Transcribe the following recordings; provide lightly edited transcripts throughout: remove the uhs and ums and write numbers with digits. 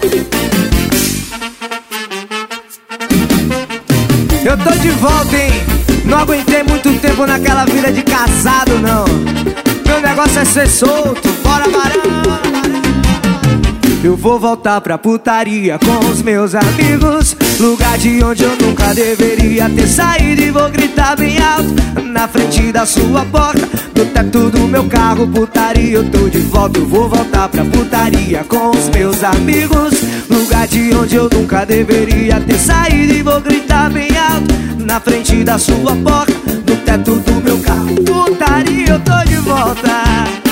Eu tô de volta, hein? Não aguentei muito tempo naquela vida de casado, não. Meu negócio é ser solto, bora varão. Eu vou voltar pra putaria com os meus amigos, lugar de onde eu nunca deveria ter saído. E vou gritar bem alto na frente da sua porta, no teto do meu carro. Putaria, eu tô de volta. Eu vou voltar pra putaria com os meus amigos, lugar de onde eu nunca deveria ter saído. E vou gritar bem alto na frente da sua porta, no teto do meu carro. Putaria, eu tô de volta.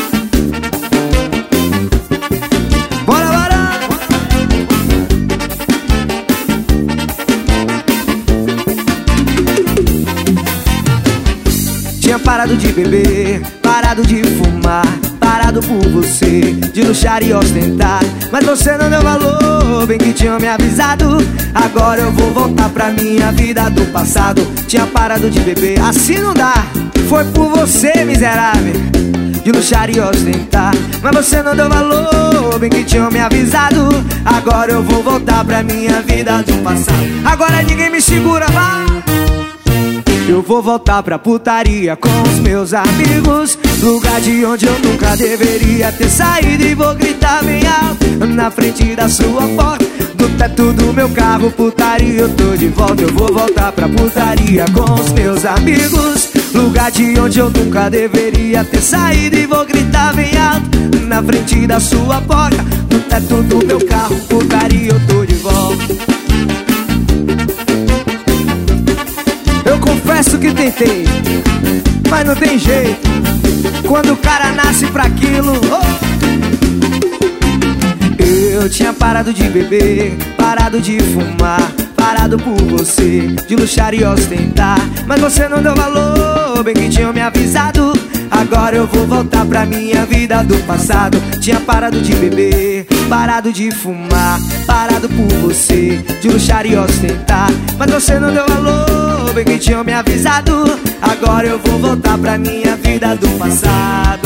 Bora, bora! Tinha parado de beber, parado de fumar, parado por você, de luxar e ostentar. Mas você não deu valor, bem que tinha me avisado. Agora eu vou voltar pra minha vida do passado. Tinha parado de beber, assim não dá. Foi por você, miserável, de luxar e ostentar. Mas você não deu valor, bem que tinha me avisado. Agora eu vou voltar pra minha vida do passado. Agora ninguém me segura, vai! Eu vou voltar pra putaria com os meus amigos, lugar de onde eu nunca deveria ter saído. E vou gritar bem alto na frente da sua porta, do teto do meu carro. Putaria, eu tô de volta. Eu vou voltar pra putaria com os meus amigos, lugar de onde eu nunca deveria ter saído. E vou gritar bem alto na frente da sua porta, do teto do meu carro. Putaria, eu tô de volta. Eu confesso que tentei, mas não tem jeito. Quando o cara nasce pra aquilo, Eu tinha parado de beber, parado de fumar, parado por você, de luxar e ostentar. Mas você não deu valor, bem que tinha me avisado. Agora eu vou voltar pra minha vida do passado. Tinha parado de beber, parado de fumar, parado por você, de luxar e ostentar. Mas você não deu valor, bem que tinha me avisado. Agora eu vou voltar pra minha vida do passado.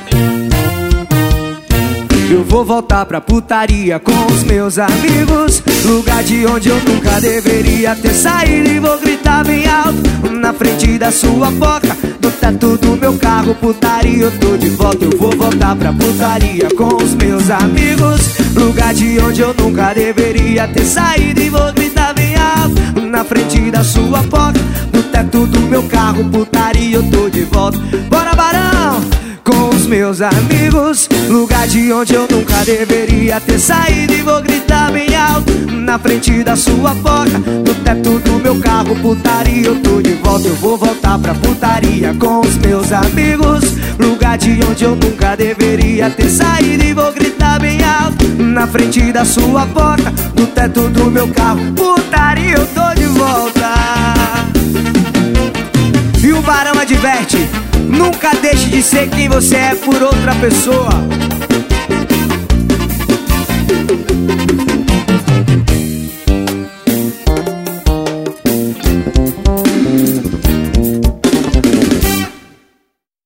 Eu vou voltar pra putaria com os meus amigos, lugar de onde eu nunca deveria ter saído. E vou gritar bem alto na frente da sua porta, do teto do meu carro. Putaria, eu tô de volta. Eu vou voltar pra putaria com os meus amigos, lugar de onde eu nunca deveria ter saído. E vou gritar bem alto na frente da sua porta, do teto do meu carro. Putaria, eu tô de volta. Bora, barão! Com os meus amigos, lugar de onde eu nunca deveria ter saído. E vou gritar bem alto na frente da sua porta, no teto do meu carro. Putaria, eu tô de volta. Eu vou voltar pra putaria com os meus amigos, lugar de onde eu nunca deveria ter saído. E vou gritar bem alto na frente da sua porta, no teto do meu carro. Putaria, eu tô de volta. E o Barão adverte: nunca deixe de ser quem você é por outra pessoa.